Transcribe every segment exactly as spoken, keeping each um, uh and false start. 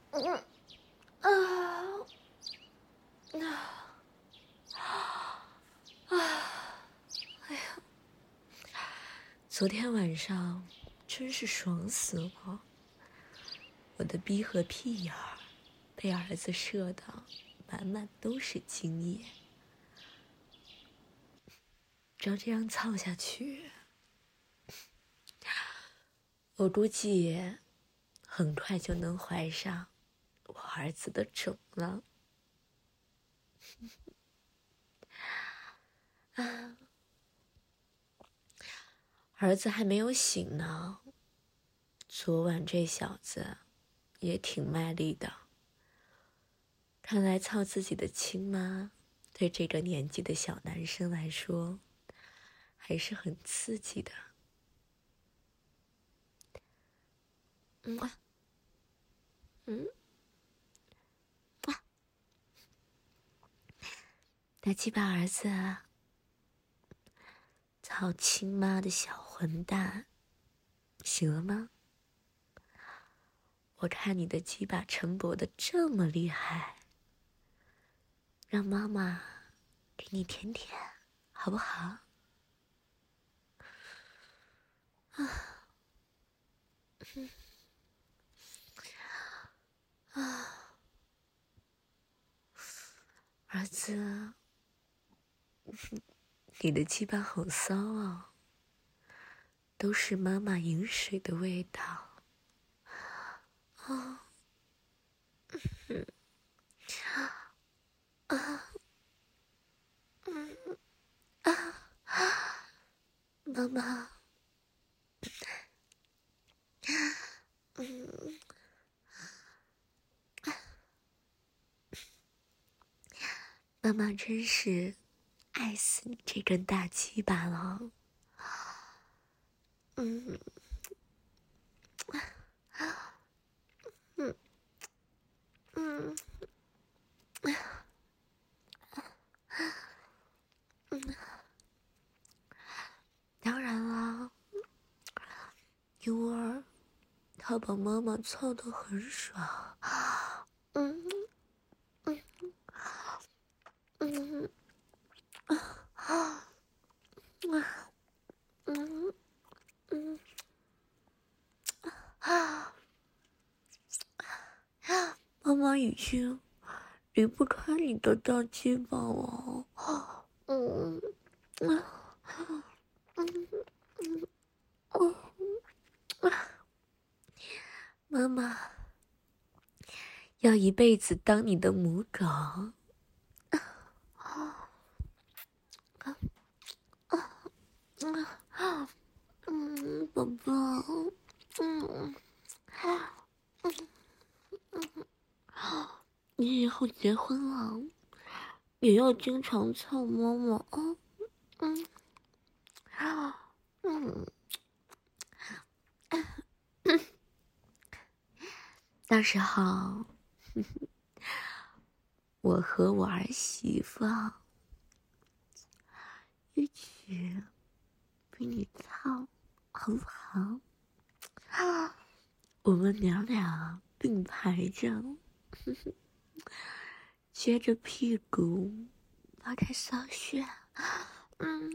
嗯啊啊啊！哎呀，昨天晚上真是爽死我！我的逼和屁眼儿被儿子射的满满都是精液，照这样操下去，我估计很快就能怀上我儿子的种了。啊，儿子还没有醒呢，昨晚这小子也挺卖力的。看来操自己的亲妈，对这个年纪的小男生来说，还是很刺激的。嗯嗯啊，大鸡巴儿子，操亲妈的小混蛋，醒了吗？我看你的鸡巴陈勃的这么厉害，让妈妈给你舔舔，好不好？啊，嗯啊，儿子，你的鸡巴好骚哦，都是妈妈饮水的味道。啊，嗯啊，嗯啊啊，妈妈，嗯，妈妈真是爱死你这根大鸡巴了。嗯，嗯嗯嗯，当然了，因为他把妈妈操得很爽。嗯嗯嗯啊嗯嗯啊，妈妈已经离不开你的大鸡巴了。嗯嗯嗯嗯嗯，妈妈要一辈子当你的母狗。嗯，宝宝，嗯，你以后结婚了，也要经常操妈妈啊。嗯嗯，到时候我和我儿媳妇一起给你操，好不好？我们娘俩并排着，撅着屁股，扒开骚穴，嗯，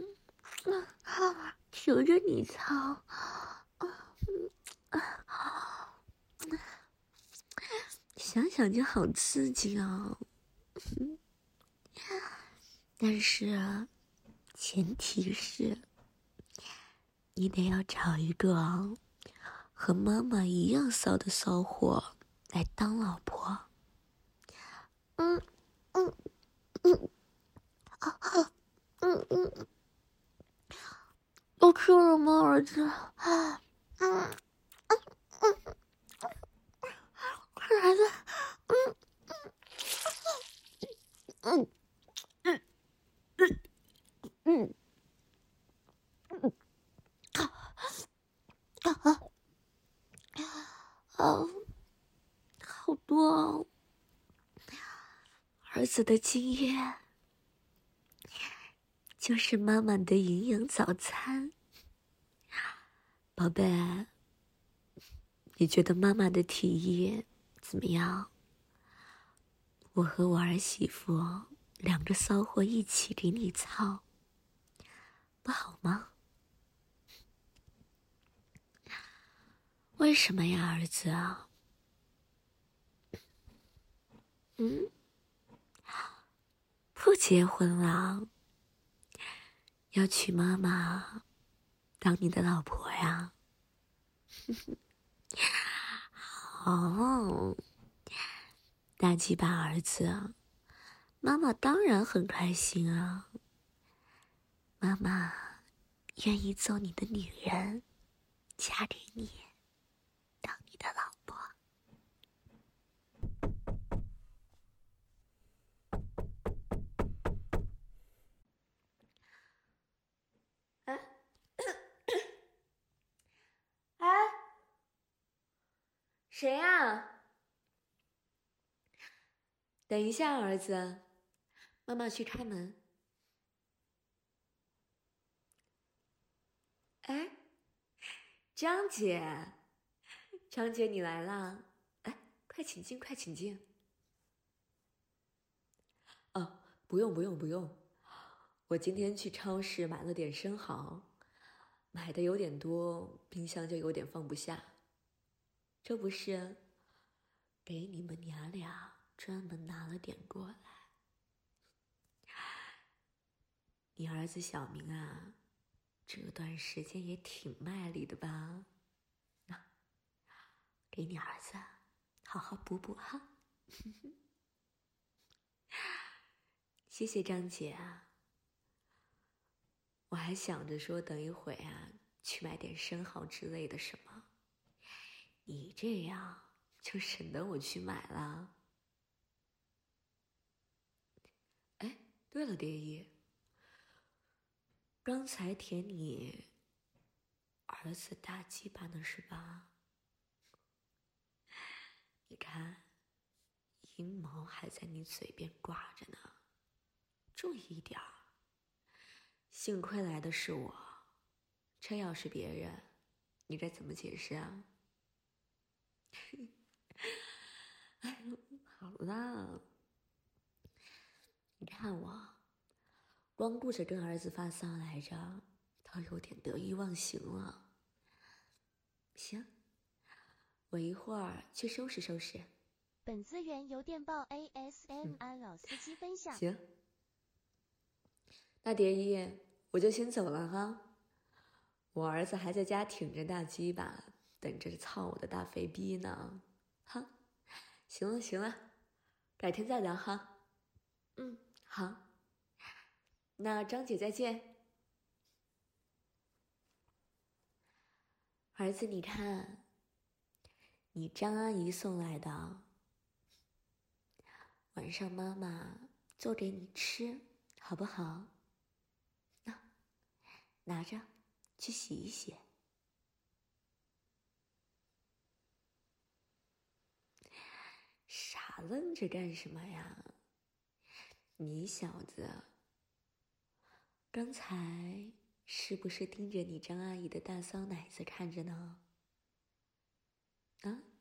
求着你操，想想就好刺激哦。但是前提是你得要找一个和妈妈一样骚的骚货来当老婆。嗯嗯嗯啊嗯嗯，要吃了吗，儿子？嗯嗯嗯，孩子，嗯嗯嗯嗯嗯嗯，啊啊啊！好多哦，儿子的经验就是妈妈的营养早餐。宝贝，你觉得妈妈的体液怎么样？我和我儿媳妇两个骚货一起给你操，不好吗？为什么呀，儿子啊？嗯，不结婚了，要娶妈妈当你的老婆呀？哦，大鸡巴儿子，妈妈当然很开心啊。妈妈愿意做你的女人，嫁给你，当你的老婆。哎，哎，谁呀？等一下，儿子，妈妈去开门。哎，张姐，张姐你来啦！哎，快请进，快请进。哦，不用不用不用，我今天去超市买了点生蚝，买的有点多，冰箱就有点放不下。这不是给你们娘俩专门拿了点过来。你儿子小明啊，这段时间也挺卖力的吧？那给你儿子好好补补哈。谢谢张姐啊。我还想着说等一会啊去买点生蚝之类的什么，你这样就省得我去买了。哎，对了，蝶衣，刚才舔你儿子大鸡巴呢是吧？你看，阴毛还在你嘴边挂着呢，注意一点儿。幸亏来的是我，这要是别人，你该怎么解释啊？哎，好啦，你看我，光顾着跟儿子发骚来着，倒有点得意忘形了。行，我一会儿去收拾收拾。 本资源由电报 A S M R 老司机分享。 行，那蝶衣，我就先走了哈。我儿子还在家挺着大鸡巴，等着操我的大肥逼呢。哈，行了行了，改天再聊哈。嗯，好。那张姐再见。儿子，你看，你张阿姨送来的，晚上妈妈做给你吃，好不好？那拿着去洗一洗。傻愣着干什么呀？你小子，刚才是不是盯着你张阿姨的大骚奶子看着呢？啊？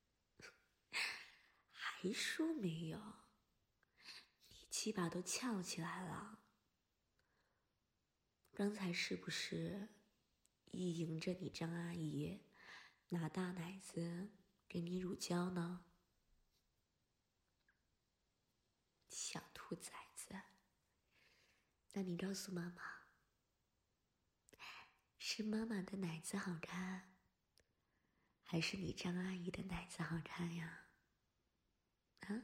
还说没有？你鸡巴都翘起来了。刚才是不是意淫着你张阿姨拿大奶子给你乳胶呢？小兔崽子，那你告诉妈妈，是妈妈的奶子好看，还是你张阿姨的奶子好看呀？啊？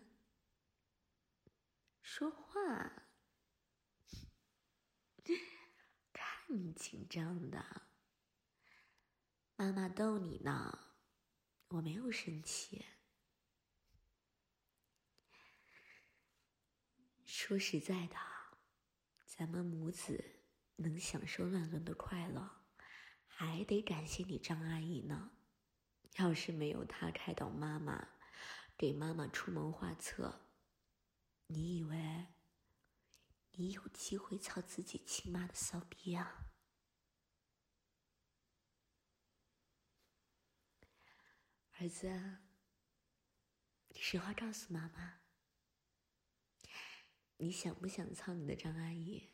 说话，看你紧张的。妈妈逗你呢，我没有生气。说实在的，咱们母子能享受乱伦的快乐，还得感谢你张阿姨呢。要是没有她开导妈妈，给妈妈出谋划策，你以为你有机会操自己亲妈的骚逼啊？儿子啊， 你实话告诉妈妈，你想不想操你的张阿姨？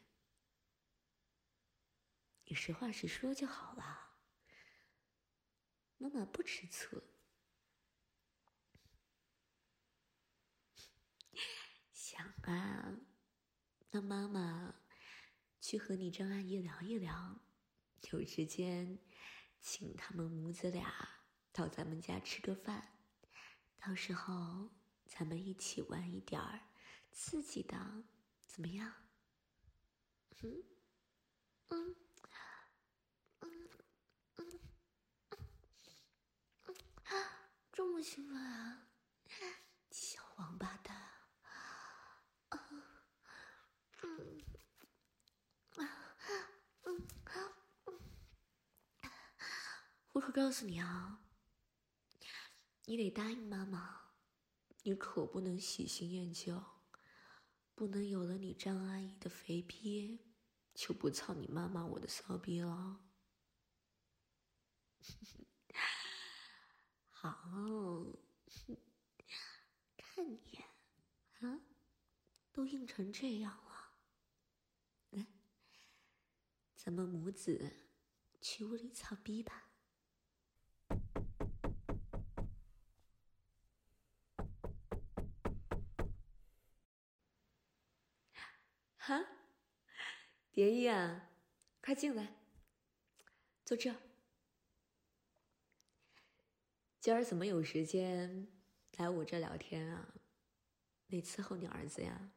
你实话实说就好了，妈妈不吃醋。想啊，那妈妈去和你张阿姨聊一聊，有时间请他们母子俩到咱们家吃个饭，到时候咱们一起玩一点儿刺激的，怎么样？嗯嗯嗯嗯嗯，这么兴奋啊，小王八蛋！啊嗯啊嗯嗯，我可告诉你啊，你得答应妈妈，你可不能喜新厌旧，不能有了你张阿姨的肥逼，就不操你妈妈我的骚逼了。好，看你啊，都硬成这样了，来，咱们母子去屋里操逼吧。哈，蝶衣啊，快进来，坐这。今儿怎么有时间来我这聊天啊？得伺候你儿子呀。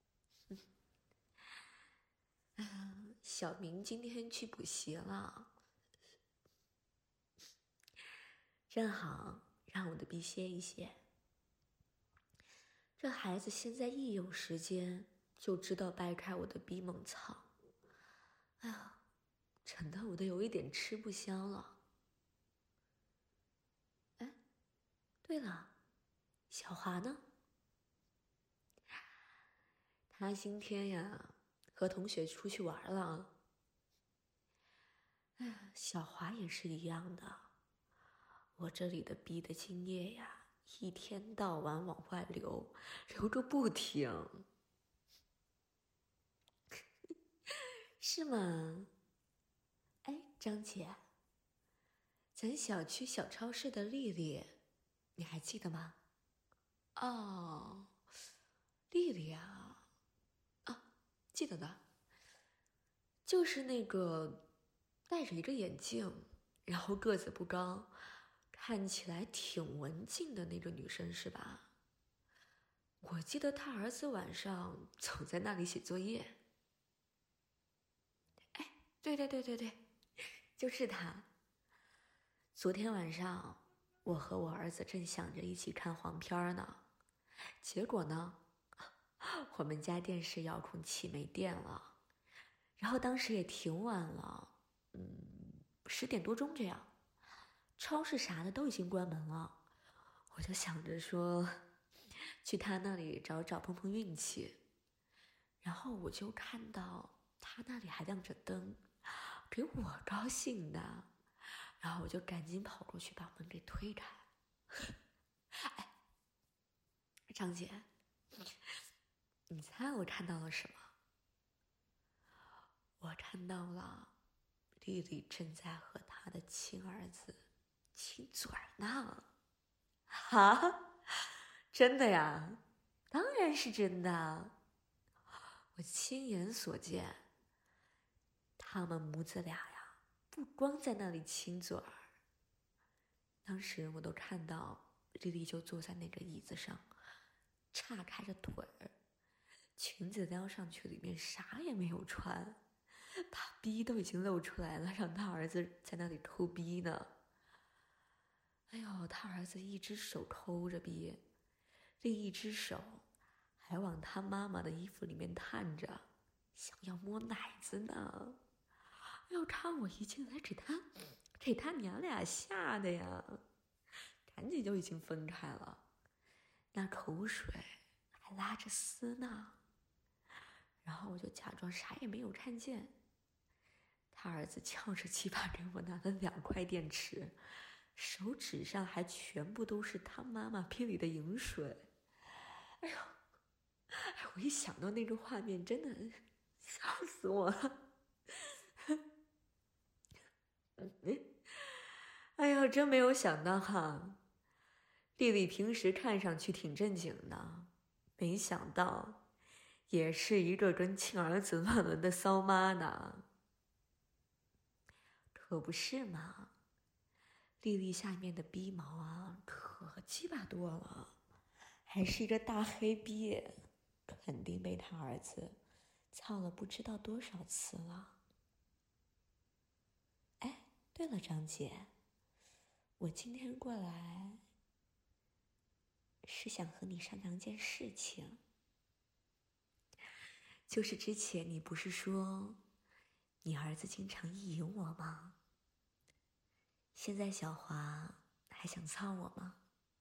啊，小明今天去补习了，正好让我的逼歇一歇。这孩子现在一有时间就知道掰开我的逼猛操，哎呀，整得我都有一点吃不消了。哎，对了，小华呢？他今天呀和同学出去玩了。哎呀，小华也是一样的，我这里的逼的精液呀，一天到晚往外流，流个不停。是吗？哎，张姐，咱小区小超市的丽丽，你还记得吗？哦，丽丽啊，啊，记得的，就是那个戴着一个眼镜，然后个子不高，看起来挺文静的那个女生是吧？我记得她儿子晚上总在那里写作业。哎，对对对对对，就是她。昨天晚上，我和我儿子正想着一起看黄片呢，结果呢，我们家电视遥控器没电了，然后当时也挺晚了，嗯，十点多钟这样，超市啥的都已经关门了，我就想着说，去他那里找找碰碰运气，然后我就看到他那里还亮着灯，给我高兴的。然后我就赶紧跑过去把门给推开。哎，张姐，你猜我看到了什么？我看到了丽丽正在和她的亲儿子亲嘴儿呢。哈，真的呀？当然是真的，我亲眼所见，他们母子俩呀，不光在那里亲嘴儿。当时我都看到丽丽就坐在那个椅子上，岔开着腿儿，裙子撩上去，里面啥也没有穿，把逼都已经露出来了，让他儿子在那里抠逼呢。哎呦，他儿子一只手抠着逼，另一只手还往他妈妈的衣服里面探着，想要摸奶子呢。哎呦，看我一进来，给他给他娘俩吓的呀，赶紧就已经分开了，那口水还拉着丝呢。然后我就假装啥也没有看见，他儿子翘着鸡巴给我拿了两块电池， 手指上还全部都是他妈妈批里的饮水。哎呦，哎，我一想到那个画面，真的笑死我了。哎呦，真没有想到哈，丽丽平时看上去挺正经的，没想到也是一个跟亲儿子乱伦的骚妈呢。可不是嘛，丽丽下面的逼毛啊，可鸡巴多了，还是一个大黑逼，肯定被他儿子操了不知道多少次了。哎，对了，张姐，我今天过来是想和你商量件事情，就是之前你不是说你儿子经常意淫我吗？现在小华还想操我吗？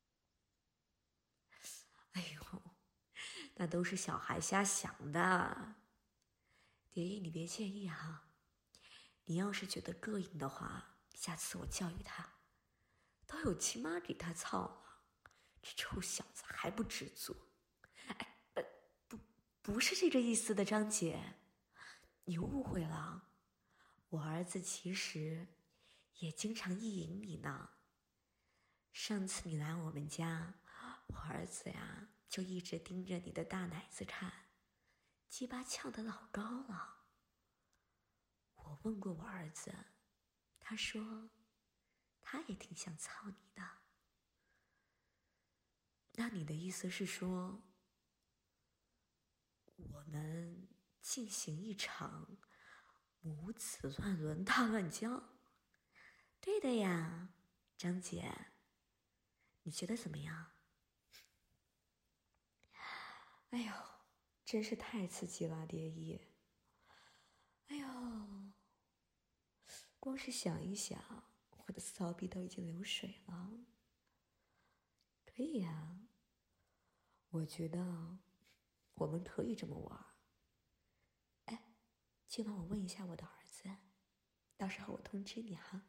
哎呦，那都是小孩瞎想的，蝶衣你别介意哈。你要是觉得膈应的话，下次我教育他。都有亲妈给他操了，这臭小子还不知足。哎，不不不是这个意思的，张姐，你误会了。我儿子其实也经常意淫你呢。上次你来我们家，我儿子呀就一直盯着你的大奶子看，鸡巴翘得老高了。我问过我儿子，他说他也挺想操你的。那你的意思是说，我们进行一场母子乱伦大乱交？对的呀，张姐，你觉得怎么样？哎呦，真是太刺激了，蝶衣。哎呦，光是想一想，我的骚逼都已经流水了。可以呀，我觉得我们可以这么玩。哎，今晚我问一下我的儿子，到时候我通知你哈。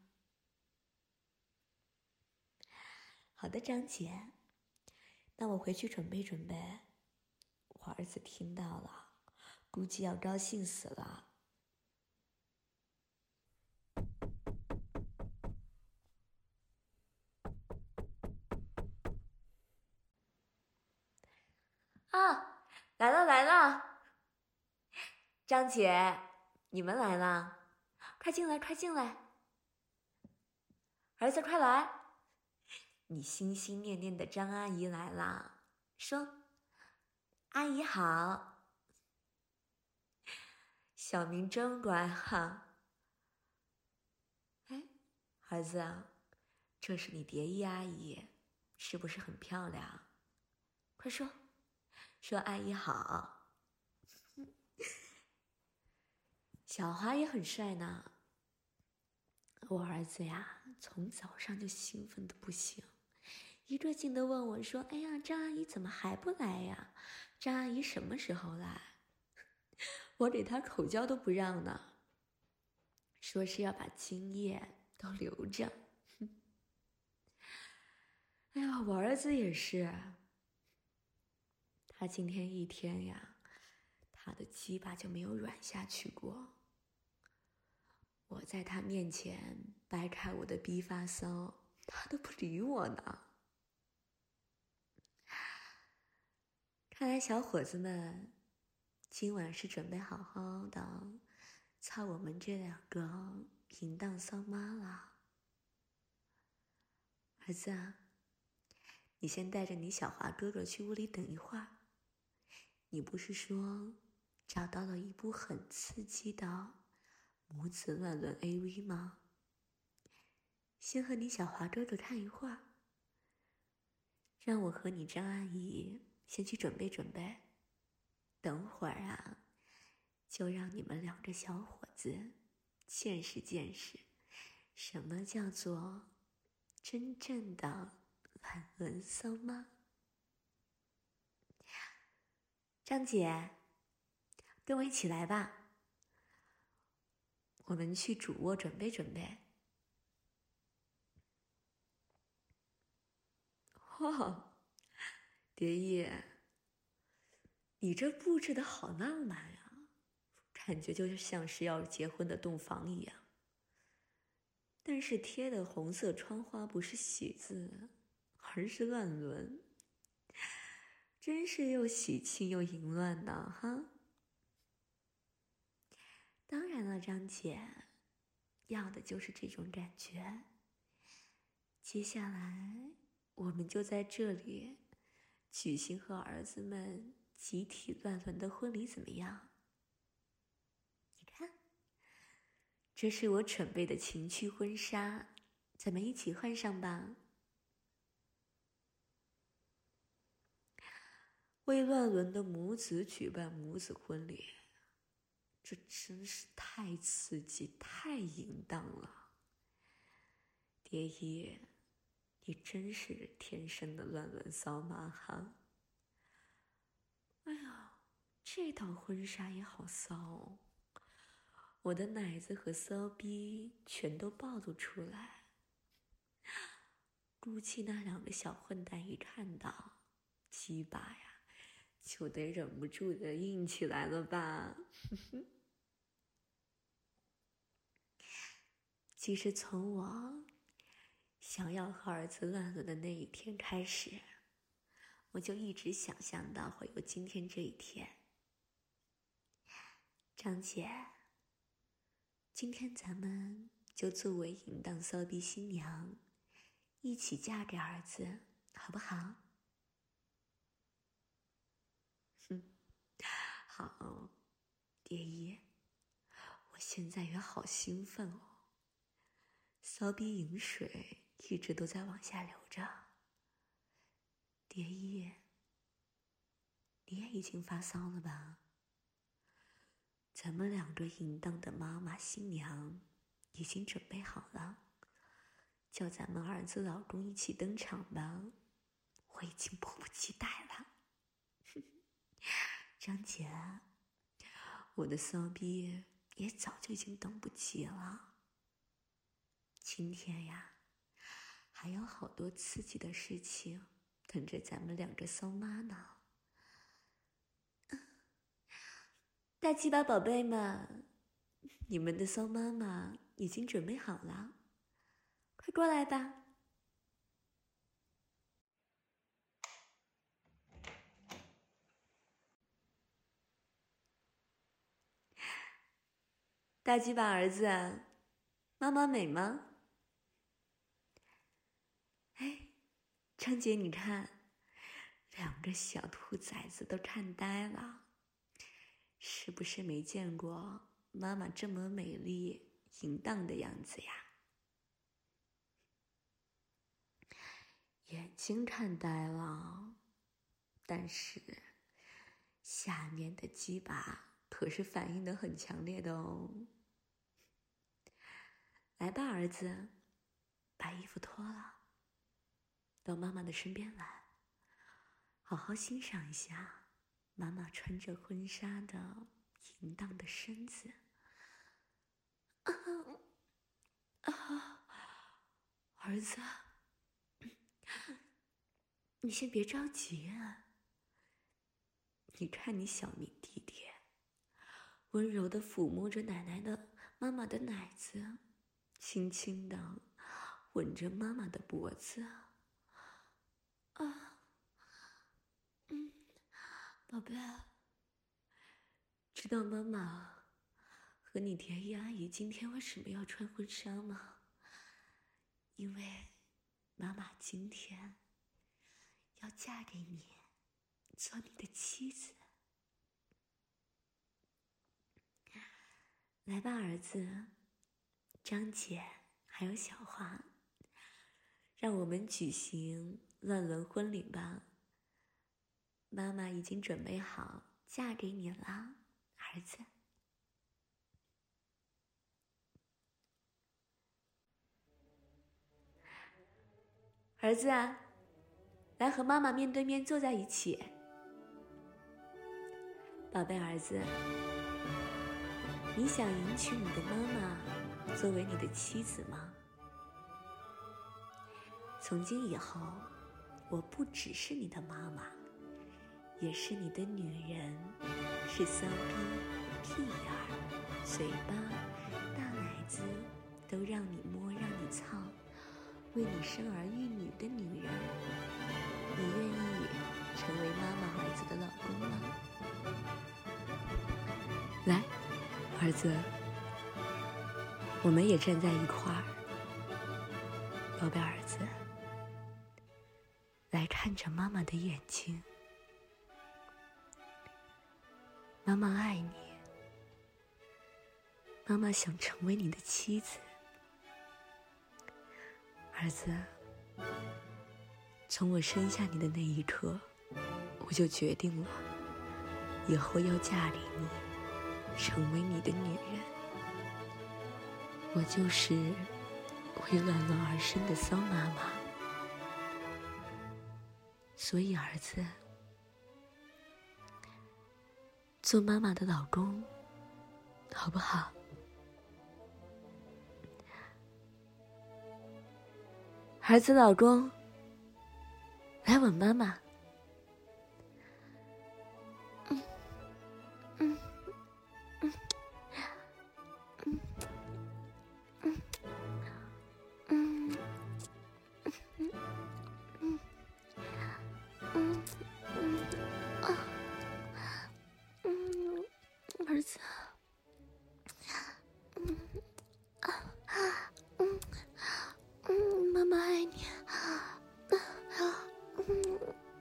好的，张姐，那我回去准备准备。我儿子听到了，估计要高兴死了。啊，来了来了，张姐，你们来了，快进来快进来，儿子快来，你心心念念的张阿姨来了，说，阿姨好。小明真乖哈。哎，儿子啊，这是你蝶衣阿姨，是不是很漂亮？快说，说阿姨好。小华也很帅呢。我儿子呀，从早上就兴奋的不行，一个劲的问我说：“哎呀，张阿姨怎么还不来呀？张阿姨什么时候来？”我给他口交都不让呢，说是要把精液都留着。哎呀，我儿子也是，他今天一天呀，他的鸡巴就没有软下去过。我在他面前掰开我的逼发骚，他都不理我呢。看来小伙子们今晚是准备好好的操我们这两个淫荡骚妈了。儿子啊，你先带着你小华哥哥去屋里等一会儿。你不是说找到了一部很刺激的母子乱伦 A V 吗？先和你小华哥哥看一会儿，让我和你张阿姨先去准备准备。等会儿啊，就让你们两个小伙子见识见识，什么叫做真正的乱伦骚妈。张姐，跟我一起来吧，我们去主卧准备准备。 哦，蝶衣，你这布置的好浪漫呀，感觉就像是要结婚的洞房一样。但是贴的红色窗花不是喜字，而是乱伦，真是又喜庆又淫乱呢，哈！当然了，张姐，要的就是这种感觉。接下来，我们就在这里举行和儿子们集体乱伦的婚礼，怎么样？你看，这是我准备的情趣婚纱，咱们一起换上吧。为乱伦的母子举办母子婚礼，这真是太刺激、太淫荡了。蝶衣，你真是天生的乱伦骚妈哈！哎呀，这套婚纱也好骚哦，我的奶子和骚逼全都暴露出来，估计那两个小混蛋一看到，鸡巴呀！就得忍不住的硬起来了吧。其实从我想要和儿子乱伦的那一天开始，我就一直想象到会有今天这一天。张姐，今天咱们就作为淫荡骚逼新娘一起嫁给儿子好不好？哼，好，蝶衣，我现在也好兴奋哦，骚逼饮水一直都在往下流着。蝶衣，你也已经发骚了吧？咱们两个淫荡的妈妈新娘已经准备好了，叫咱们儿子老公一起登场吧，我已经迫不及待了。张姐，我的骚逼也早就已经等不及了。今天呀，还有好多刺激的事情等着咱们两个骚妈呢。大鸡巴宝贝们，你们的骚妈妈已经准备好了，快过来吧。大鸡巴儿子，妈妈美吗？哎，张姐，你看，两个小兔崽子都看呆了，是不是没见过妈妈这么美丽淫荡的样子呀？眼睛看呆了，但是下面的鸡巴可是反应的很强烈的哦。来吧，儿子，把衣服脱了，到妈妈的身边来，好好欣赏一下妈妈穿着婚纱的淫荡的身子。啊啊，儿子，你先别着急啊。你看你小明弟弟，温柔的抚摸着奶奶的妈妈的奶子，轻轻的吻着妈妈的脖子。啊，嗯，宝贝，知道妈妈和你蝶衣阿姨今天为什么要穿婚纱吗？因为妈妈今天要嫁给你，做你的妻子。来吧，儿子，张姐还有小花，让我们举行乱伦婚礼吧。妈妈已经准备好嫁给你了，儿子。儿子啊，来和妈妈面对面坐在一起。宝贝儿子，你想迎娶你的妈妈作为你的妻子吗？从今以后， 我不只是你的妈妈，也是你的女人，是骚逼、屁眼儿、嘴巴、大奶子都让你摸让你操，为你生儿育女的女人。你愿意成为妈妈儿子的老公吗？来，儿子，我们也站在一块儿。宝贝儿子，来看着妈妈的眼睛，妈妈爱你，妈妈想成为你的妻子。儿子，从我生下你的那一刻，我就决定了，以后要嫁给你，成为你的女人。我就是为乱伦而生的骚妈妈。所以儿子，做妈妈的老公好不好？儿子老公，来吻妈妈。嗯嗯嗯嗯嗯嗯嗯嗯嗯嗯啊嗯，儿子，嗯啊嗯嗯，妈妈爱你。嗯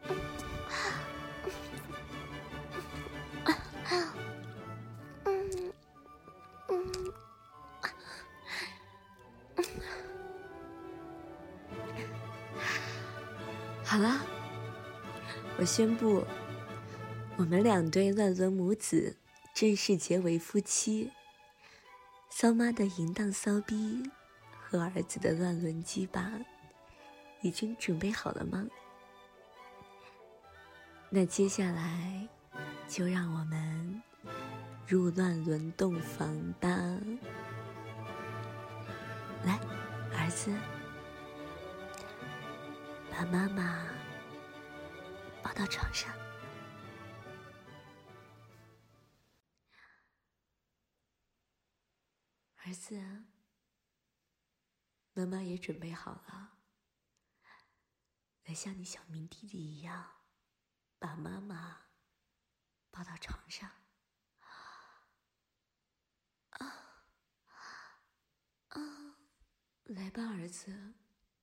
嗯嗯好了，我宣布，我们两对乱伦母子正式结为夫妻。骚妈的淫荡骚逼和儿子的乱伦鸡巴已经准备好了吗？那接下来就让我们入乱伦洞房吧。来，儿子，把妈妈抱到床上。儿子，妈妈也准备好了，来像你小明弟弟一样，把妈妈抱到床上。啊啊，来吧，儿子，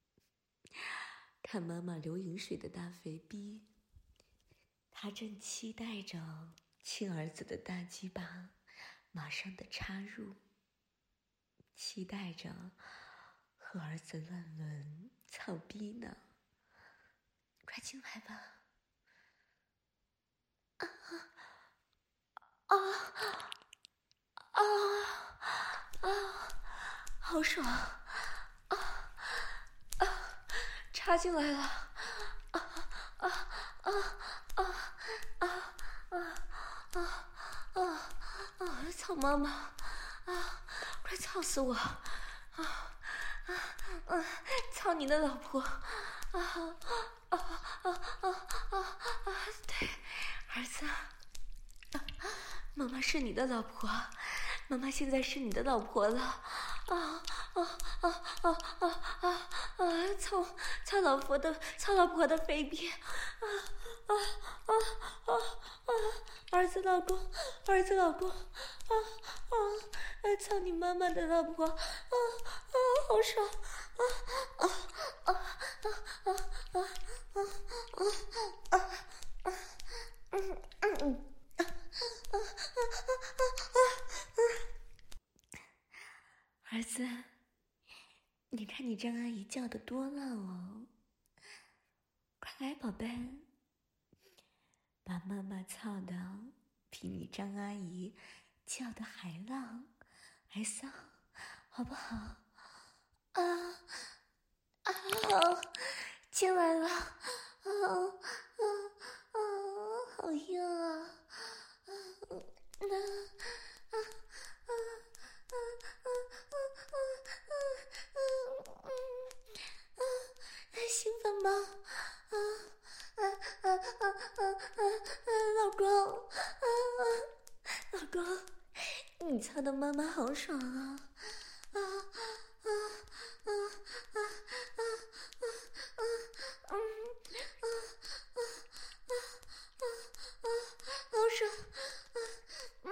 看妈妈流饮水的大肥逼，他正期待着亲儿子的大鸡巴马上的插入，期待着和儿子乱伦操逼呢。快进来吧！啊啊啊啊！好爽！啊啊！插进来了！啊啊啊啊啊啊啊啊啊！操妈妈！啊！快操死我！啊啊啊！操你的老婆！啊啊啊啊啊啊！对，儿子，妈妈是你的老婆，妈妈现在是你的老婆了。啊啊啊啊啊啊啊！操操老婆的操老婆的肥逼！啊啊啊啊啊！儿子老公，儿子老公，啊啊！操你妈妈的老婆！啊啊，好爽！啊啊啊啊啊啊啊啊啊啊！嗯嗯嗯。儿子，你看你张阿姨叫的多浪哦，快来宝贝，把妈妈操的比你张阿姨叫的还浪还骚，好不好？啊啊，进来了！啊啊啊啊，好硬啊！啊那啊啊啊啊啊啊啊啊啊！兴奋吗？啊操的妈妈好爽啊！啊啊啊啊啊啊啊啊啊啊啊啊！好爽！嗯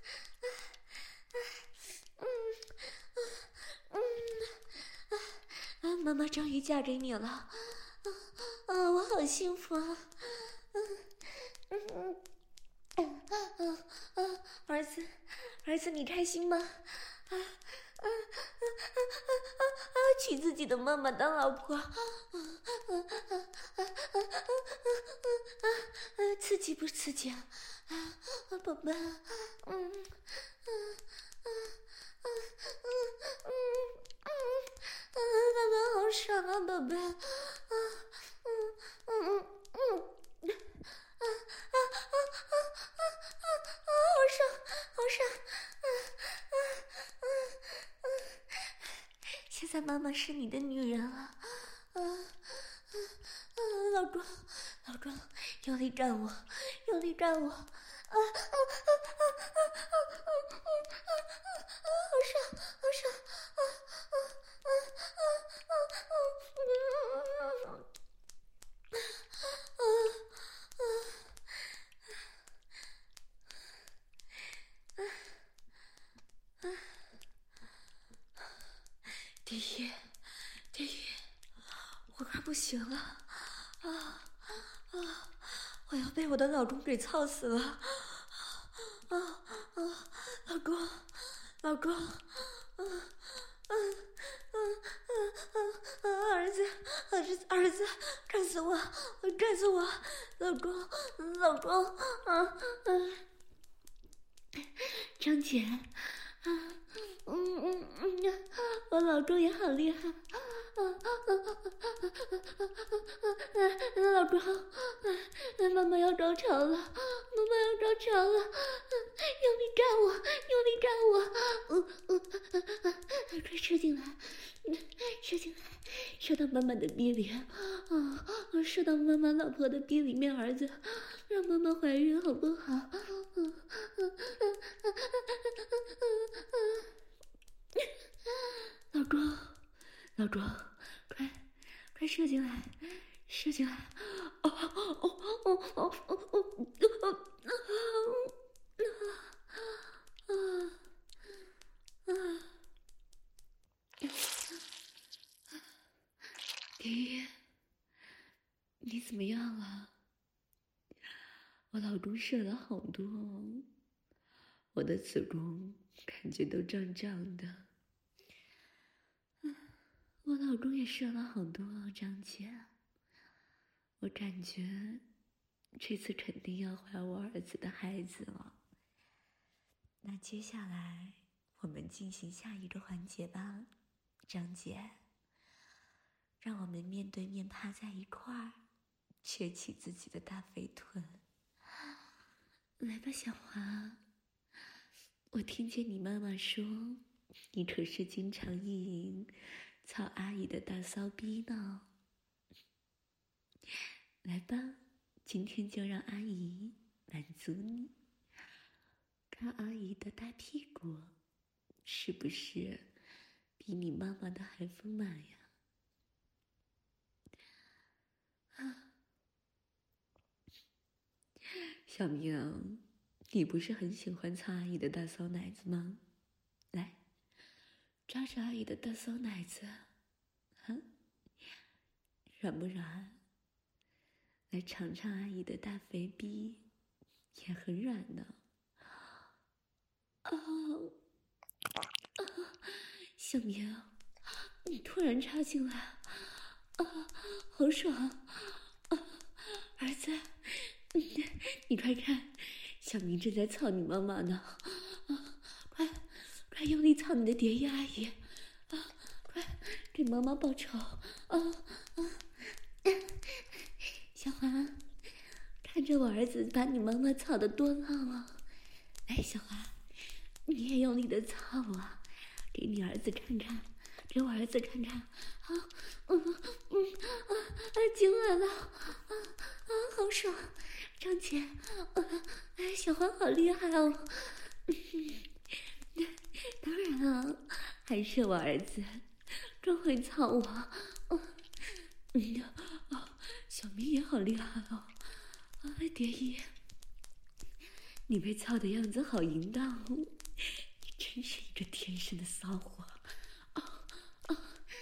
嗯嗯嗯啊！妈妈终于嫁给你了！啊啊！我好幸福啊！嗯嗯嗯。啊啊啊！儿子，儿子，你开心吗？啊啊啊啊啊啊！娶自己的妈妈当老婆，啊啊啊啊啊啊啊！刺激不刺激啊？啊啊，宝贝，嗯嗯嗯嗯嗯嗯嗯，爸爸好爽啊，宝贝，啊嗯嗯嗯嗯。啊啊啊啊啊啊啊！好爽，好爽！啊啊啊啊！现在妈妈是你的女人了，啊啊啊！老公，老公，用力干我，用力干我！啊啊啊啊啊啊啊啊啊！好爽，好爽！啊啊啊啊啊啊！嗯嗯嗯啊啊！爹爹，爹爹，我快不行了，啊啊！我要被我的老公给操死了！啊啊！老公，老公，啊啊啊啊啊啊！儿子，儿子，儿子，干死我，干死我！老公，老公，啊啊！张姐。啊，嗯嗯嗯，我老公也好厉害，啊啊啊啊啊啊！老公，妈妈要高潮了，妈妈要高潮了，用力干我，用力干我，嗯嗯，快射进来，射进来，射到妈妈的逼里，啊，射到妈妈老婆的逼里面，儿子，让妈妈怀孕好不好？嗯嗯嗯老公，老公，快快射进来，射进来！哦哦哦哦哦哦哦啊啊！爹，你怎么样了？我老公射了好多，我的子宫感觉都胀胀的。我老公也射了好多，张姐。我感觉这次肯定要怀我儿子的孩子了。那接下来我们进行下一个环节吧，张姐。让我们面对面趴在一块儿，撅起自己的大肥臀。来吧，小华。我听见你妈妈说，你可是经常意淫操阿姨的大骚逼呢。来吧，今天就让阿姨满足你，看阿姨的大屁股是不是比你妈妈的还丰满呀？啊，小明，你不是很喜欢操阿姨的大骚奶子吗？来，抓着阿姨的大骚奶子，啊，软不软？来尝尝阿姨的大肥逼，也很软的。啊啊！小明，你突然插进来，啊，好爽！啊，儿子，你你快看，小明正在操你妈妈呢！啊，快快用力操你的蝶衣阿姨！啊，快给妈妈报仇！啊啊！小华，看着我儿子把你妈妈操得多浪啊！来，小华，你也用力的操啊，给你儿子看看，给我儿子看看。啊，嗯嗯啊啊，进来了！啊啊，好爽！张姐，啊，哎，小华好厉害哦！嗯， 当然啊，还是我儿子，真会操我。哦，嗯，哦，小明也好厉害哦。啊，蝶衣，你被操的样子好淫荡，你真是一个天生的骚货。哦哦，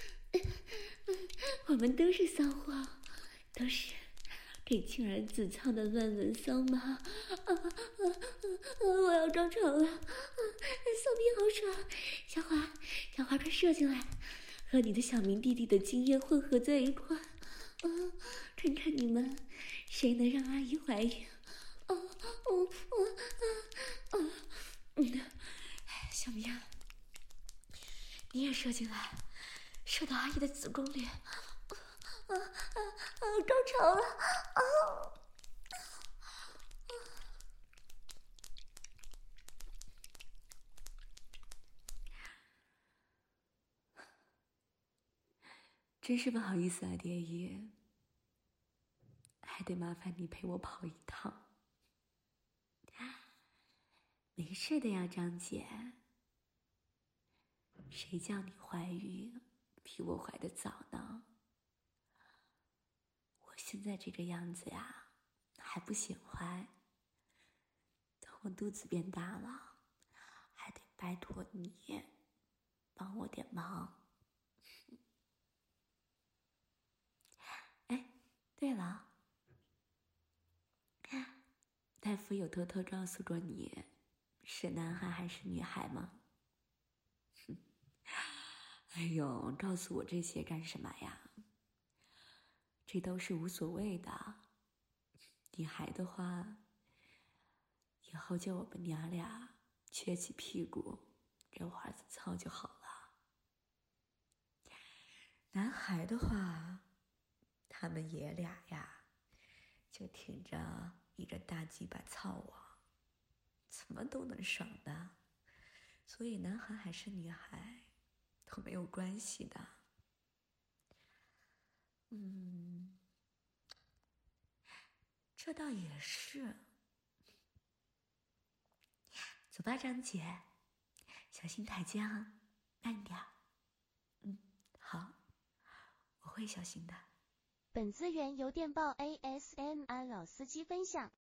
我们都是骚货，都是给亲儿子操的乱伦骚妈。啊啊啊啊！我要高潮了，啊，骚逼好爽！小华，小华快射进来，和你的小明弟弟的经验混合在一块，啊，看看你们谁能让阿姨怀孕。哦哦哦啊啊！嗯，小明，你也射进来，射到阿姨的子宫里。啊啊啊！高潮了！啊！真是不好意思啊，蝶衣，还得麻烦你陪我跑一趟。没事的呀，张姐，谁叫你怀孕比我怀的早呢？我现在这个样子呀，还不显怀，等我肚子变大了，还得拜托你帮我点忙。哎，对了，大夫有偷偷告诉过你是男孩还是女孩吗？哎呦，告诉我这些干什么呀？这都是无所谓的。女孩的话，以后就我们娘俩撅起屁股给我儿子操就好了。男孩的话，他们爷俩呀，就挺着一个大鸡巴操我，怎么都能爽的。所以男孩还是女孩都没有关系的。嗯，这倒也是。走吧，张姐，小心台阶啊，慢点。嗯，好，我会小心的。 本资源由电报 A S M R 老司机分享。